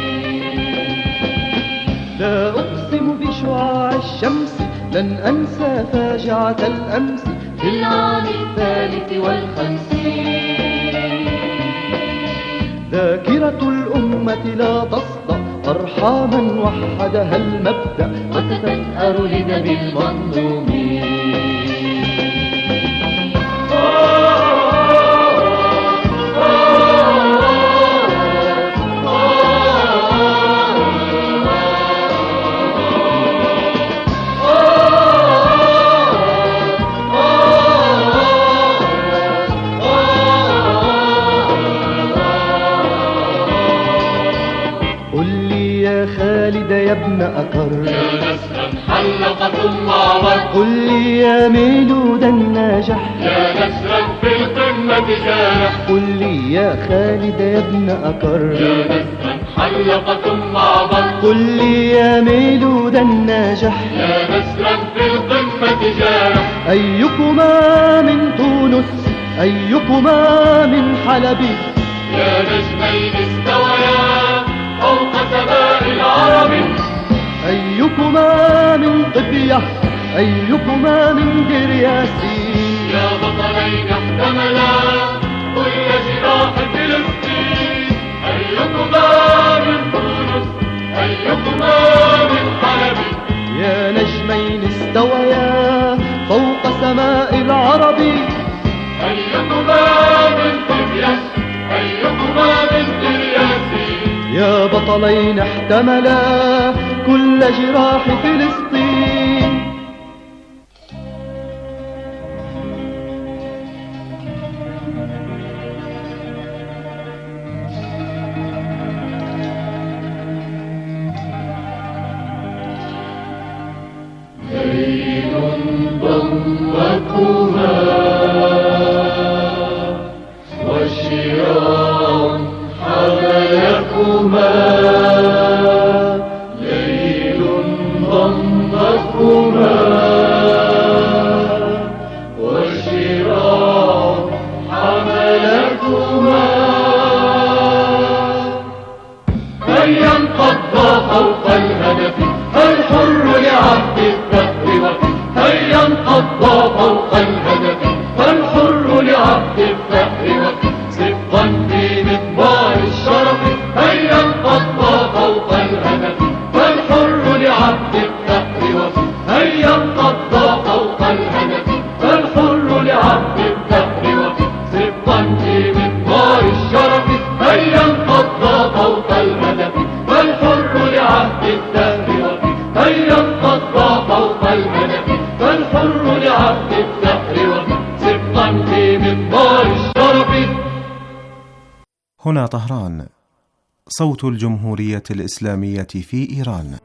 لا أقسم بشعاع الشمس لن أنسى فاجعة الأمس في العام الثالث والخمسين. ذاكرة الأمة لا تصدأ أرحاما وحدها المبدأ وستثأر لدم المظلومين. خالد يا ابن أكر يا نسرا حلق ثم عبر. قل لي يا ميلودا ناجح يا نسرا في القمة جارح. قل لي يا خالد يا ابن أكر يا نسرا حلق ثم عبر. قل لي يا ميلودا ناجح يا نسرا في القمة جارح. أيكما من تونس أيكما من حلب. يا نجمين استويا فوق سماء العرب. أيكما من قبية أيكما من ديرياسين. يا بطلين احتملا كل جراح فلسطين. أيكما من تونس أيكما من حلب. يا نجمين استويا فوق سماء العرب. أيكما من قبية أيكما من ديرياسين. يا بطلين احتملا كل جراح فلسطين. ليل ضمكما وشراع حملكما. ليل ضمكما وشراع حملكما. هيا انقض فوق الهدف الحر لعبد الثأر وفي. هيا انقض فوق الهدف الحر لعبد الثأر وفي. صفا في مضمار الشرف. هيا انقض فوق الهدف الحر لعبد الثأر وفي. هيا انقض فوق الهدف الحر لعبد الثأر وفي. صفا في مضمار الشرف. هيا انقض فوق الهدف الحر لعبد الثأر وفي. هيا انقض فوق الهدف الحر لعبد الثأر وفي. صفا في مضمار الشرف. هنا طهران، صوت الجمهورية الإسلامية في إيران.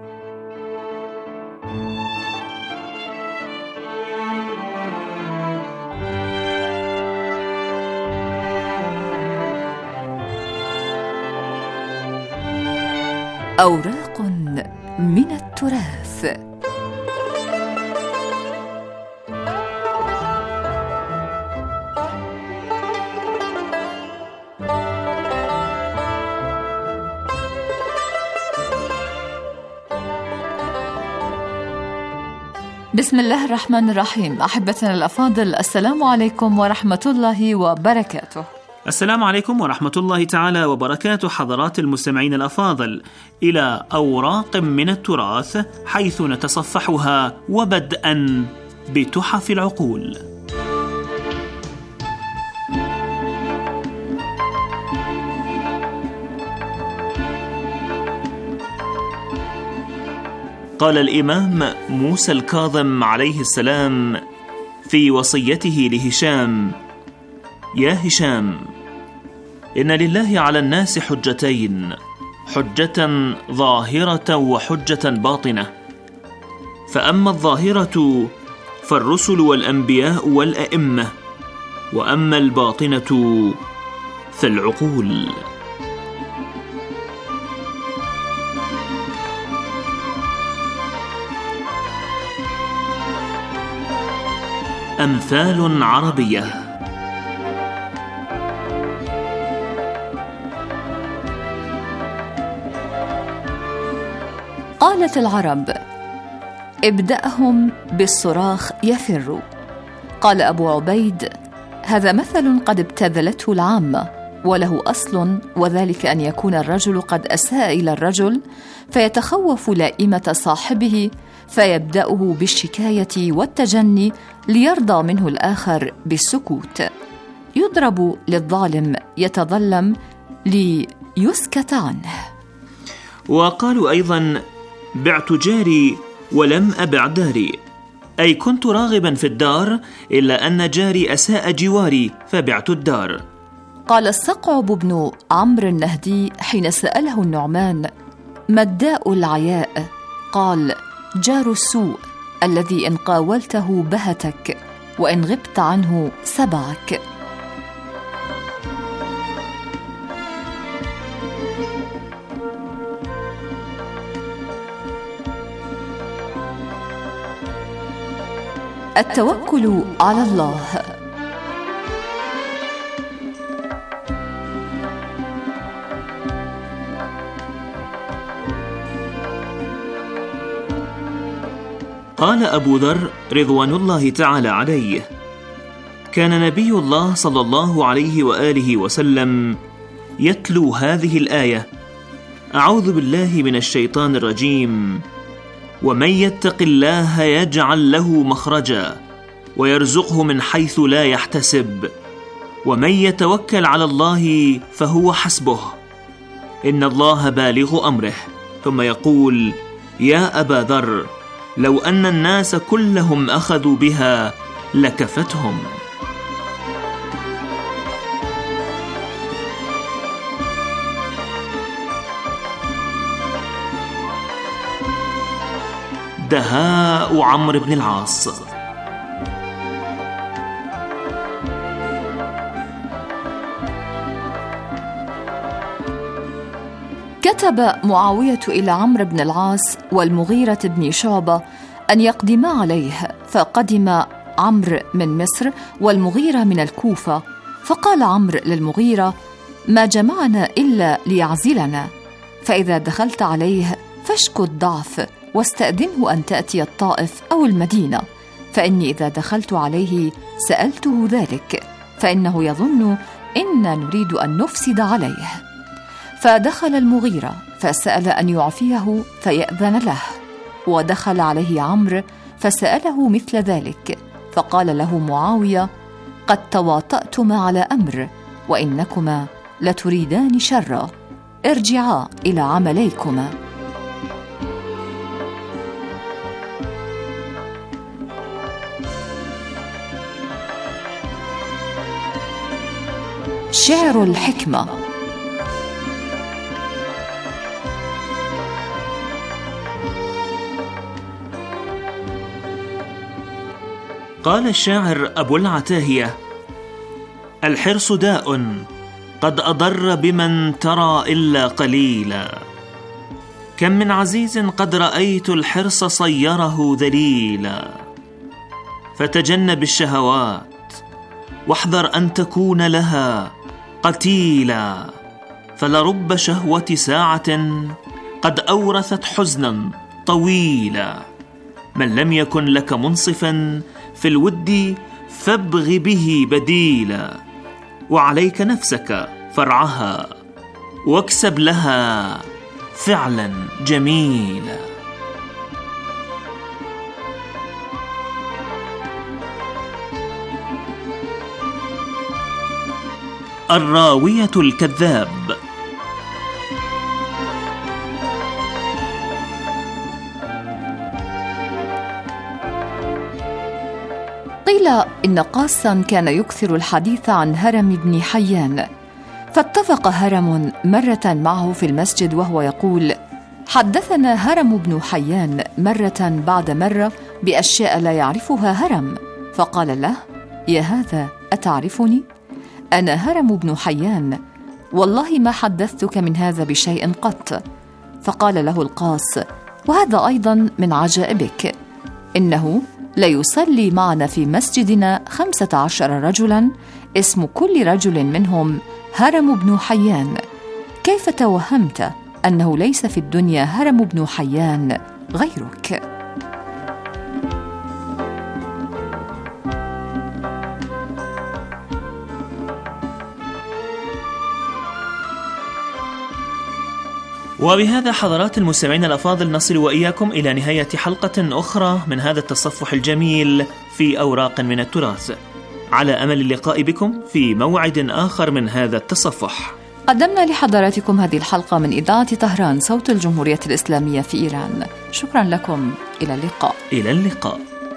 أوراق من التراث. بسم الله الرحمن الرحيم. أحبتنا الأفاضل، السلام عليكم ورحمة الله وبركاته. السلام عليكم ورحمة الله تعالى وبركاته حضرات المستمعين الأفاضل، إلى أوراق من التراث، حيث نتصفحها وبدءا بتحف العقول. قال الإمام موسى الكاظم عليه السلام في وصيته لهشام: يا هشام، إن لله على الناس حجتين، حجة ظاهرة وحجة باطنة، فأما الظاهرة فالرسل والأنبياء والأئمة، وأما الباطنة فالعقول. أمثال عربية. قالت العرب: ابدأهم بالصراخ يفروا. قال أبو عبيد: هذا مثل قد ابتذلته العامة، وله أصل، وذلك أن يكون الرجل قد أساء إلى الرجل فيتخوف لائمة صاحبه فيبدأه بالشكاية والتجني ليرضى منه الآخر بالسكوت. يضرب للظالم يتظلم ليسكت عنه. وقالوا أيضا: بعت جاري ولم أبع داري، أي كنت راغبا في الدار إلا أن جاري أساء جواري فبعت الدار. قال الصقعب بن عمرو النهدي حين سأله النعمان: ما الداء العياء؟ قال: جار السوء الذي إن قاولته بهتك وإن غبت عنه سبعك. التوكل على الله. قال أبو ذر رضوان الله تعالى عليه: كان نبي الله صلى الله عليه وآله وسلم يتلو هذه الآية: أعوذ بالله من الشيطان الرجيم، ومن يتق الله يجعل له مخرجا ويرزقه من حيث لا يحتسب ومن يتوكل على الله فهو حسبه إن الله بالغ أمره. ثم يقول: يا أبا ذر، لو أن الناس كلهم أخذوا بها لكفتهم. دهاء عمرو بن العاص. كتب معاوية إلى عمرو بن العاص والمغيرة بن شعبة أن يقدما عليه، فقدم عمرو من مصر والمغيرة من الكوفة، فقال عمرو للمغيرة: ما جمعنا إلا ليعزلنا، فإذا دخلت عليه فاشكو الضعف واستأذنه أن تأتي الطائف أو المدينة، فإني إذا دخلت عليه سألته ذلك، فإنه يظن إننا نريد أن نفسد عليه. فدخل المغيرة فسأل أن يعفيه فيأذن له، ودخل عليه عمرو فسأله مثل ذلك، فقال له معاوية: قد تواطأتما على أمر، وإنكما لتريدان شرا، ارجعا إلى عمليكما. شعر الحكمة. قال الشاعر أبو العتاهية: الحرص داء قد أضر بمن ترى إلا قليلا، كم من عزيز قد رأيت الحرص صيره ذليلا، فتجنب الشهوات واحذر أن تكون لها قتيلا، فلرب شهوة ساعة قد أورثت حزنا طويلا، من لم يكن لك منصفا في الود فابغ به بديلا، وعليك نفسك فرعها واكسب لها فعلا جميلا. الراوية الكذاب. قيل إن قاصا كان يكثر الحديث عن هرم بن حيان، فاتفق هرم مرة معه في المسجد وهو يقول: حدثنا هرم بن حيان مرة بعد مرة بأشياء لا يعرفها هرم، فقال له: يا هذا أتعرفني؟ أنا هرم بن حيان، والله ما حدثتك من هذا بشيء قط. فقال له القاص: وهذا أيضا من عجائبك، إنه ليصلي معنا في مسجدنا خمسة عشر رجلا، اسم كل رجل منهم هرم بن حيان. كيف توهمت أنه ليس في الدنيا هرم بن حيان غيرك؟ وبهذا حضرات المستمعين الأفاضل نصل وإياكم إلى نهاية حلقة أخرى من هذا التصفح الجميل في أوراق من التراث، على أمل اللقاء بكم في موعد آخر من هذا التصفح. قدمنا لحضراتكم هذه الحلقة من إذاعة طهران صوت الجمهورية الإسلامية في إيران. شكرا لكم، إلى اللقاء. إلى اللقاء.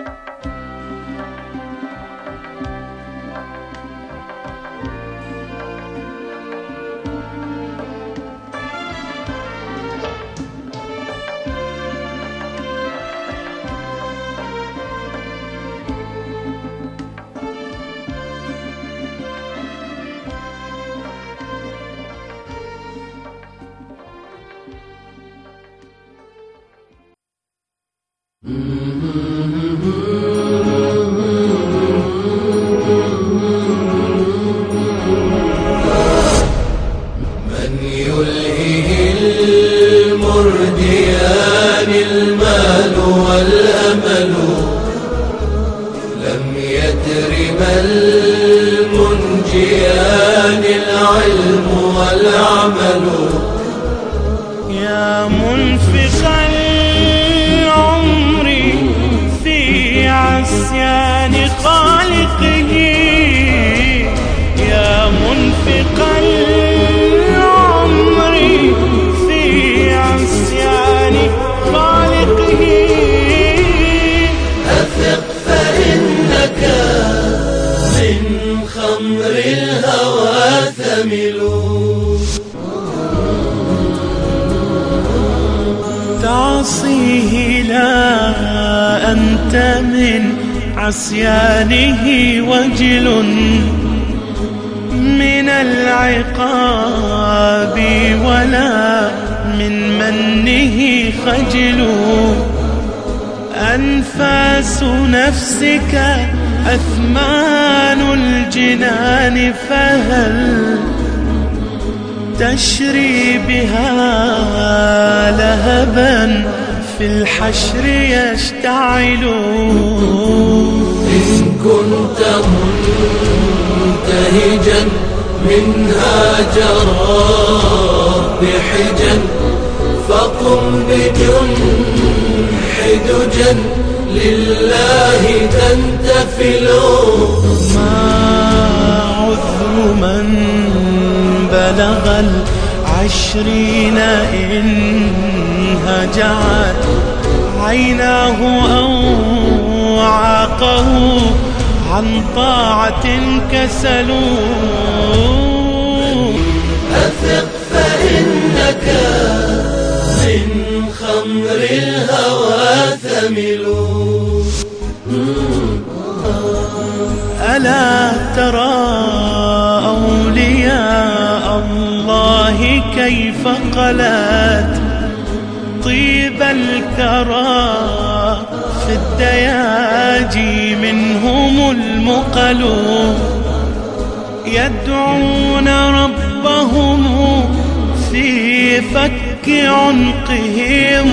تعصيه لا أنت من عصيانه وجل، من العقاب ولا من منه خجل. أنفاس نفسك أثمان الجنان، فهل تشري بها لهبا في الحشر يشتعل. إن كنت منتهجا منها جرى بحجا، فقم بجنح دجا لله تنتفل. ما عذر من بلغ العشرين إن هجعت عيناه أو عاقه عن طاعة كسلوا. أثق فإنك من خمر الهوى ثمل. ألا ترى أولياء الله كيف قلت طيب الكرى في الدياجي منهم المقل. يدعون ربهم في فك عنقهم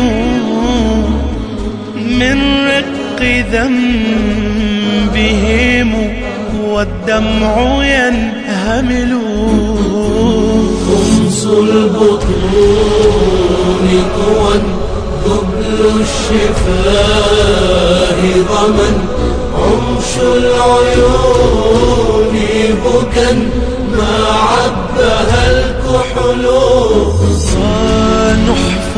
من رق ذنبهم والدمع ينهمل. خمس البطون قوى ذبل الشفاه ضمن، عمش العيون بكا ما عبها الكحل. ونحف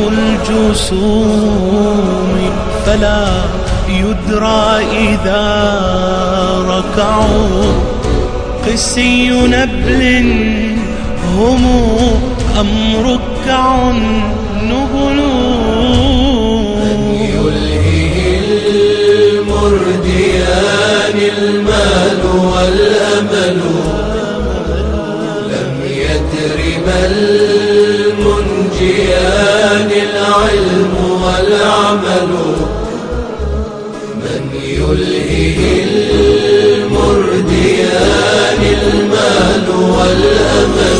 الجسوم فلا يدرى إذا ركعوا، قسي نبل هم أم ركع نبل. من يلهه المرديان المال والأمل، لم يترم المنجيان العلم والعمل. من يلهيه المرديان المال والأمل